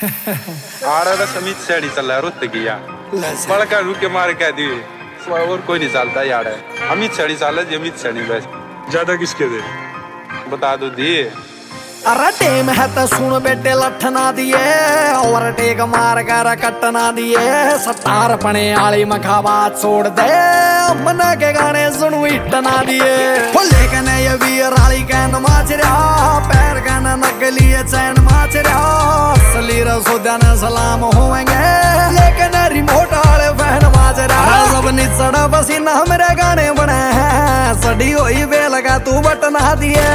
आड़ा बस अमित सैडी चल रहा रुत किया बड़का रुके मार कह दी और कोई नहीं चलता यार अमित सैडी चल रहा अमित सैडी बस ज्यादा किसके दे बता दो दी। अरे टेम है तो सुन बेटे लठना दिए और टेक मार कर कटना दिए सतार पने आली मखा बात छोड़ दे मना के गाने सुनू इटना दिए लेकिन ये वीर आली कैन माच रहा पैर कैन नकली चैन माच रहा असली रसोद्या ने सलाम होंगे लेकिन रिमोट आले फैन माच रहा सब निचड़ा पसीना मेरे गाने बने हैं सड़ी हुई बेल का तू बटना दिए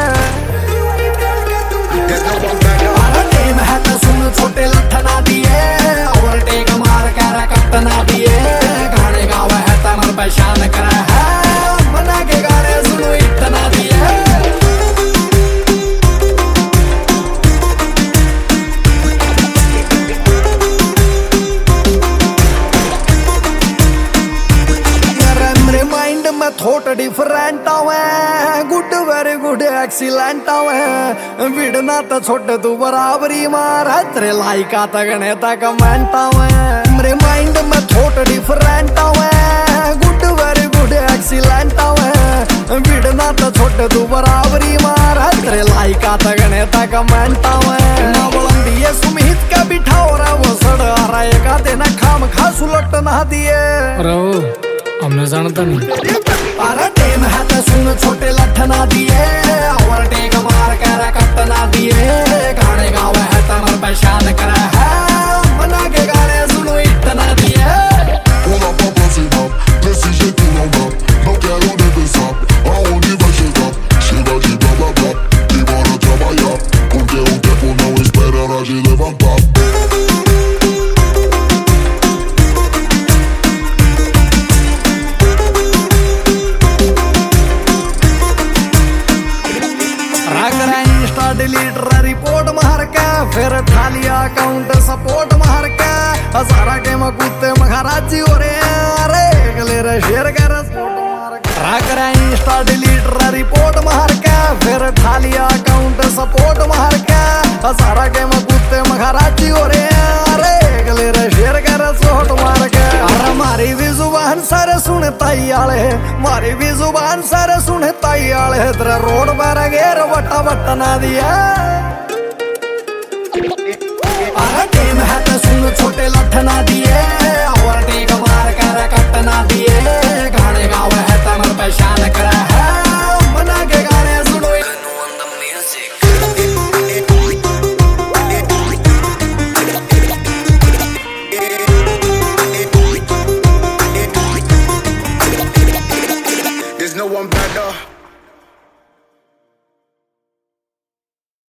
टेम है तो सुन छोटे लठना दिए और टेक मार कर कटना दिए गाने गावा है तमर पहचान करा है मना के गाने सुनो इतना दिए मेरे माइंड में थोट डिफरेंट आवे गुड वेरी गुड एक्सीलेंट आवे विड़ना तो छोटे तू बराबरी मार तेरे लाइका तगने तक कमेंट आवे मेरे माइंड में थोट डिफरेंट आवे गुड वेरी गुड एक्सीलेंट आवे विड़ना तो छोटे तू बराबरी मार तेरे लाइका तगने तक कमेंट आवे ना बुलंदी है सुमित का बिठाओ रे वो सड़ रहेगा देना खाम खा सुलट ना दिए हमने जानता नहीं अरे टेम है तो सुन छोटे लठना दिए और टेक मार कर कटना दिए गाने गावे है तमर पहचान करा है मना के गाने सुनो इतना दिए Pull up a próxima, desse jeito não dá. Não quero nem pensar aonde vai chegar. Chega de blá blá blá e bora trabalhar, porque o tempo não espera a hora de levantar. डिलीटर report मार के फिर ठालिया account support मार के हजारा के मकुत्ते महाराजी हो रहे अरे अगले रे शेयर कर इंस्टा डिलीटर रिपोर्ट मार के फिर ठालिया अकाउंट सपोर्ट मार के हजारा के मकुत्ते महाराजी हो रहे अरे अगले रे शेयर कर सोट मार के अरे मारी भी जुबान सारे सुनताई आले मारी भी जुबान सारे सुनताई आले तेरे रोड पर घेर बट्टा बट्टा ना दिया अरे टेम है तो सुन छोटे लठना दिए और टेक मार कर कटना दिए गाने गावे है तमर पहचान कर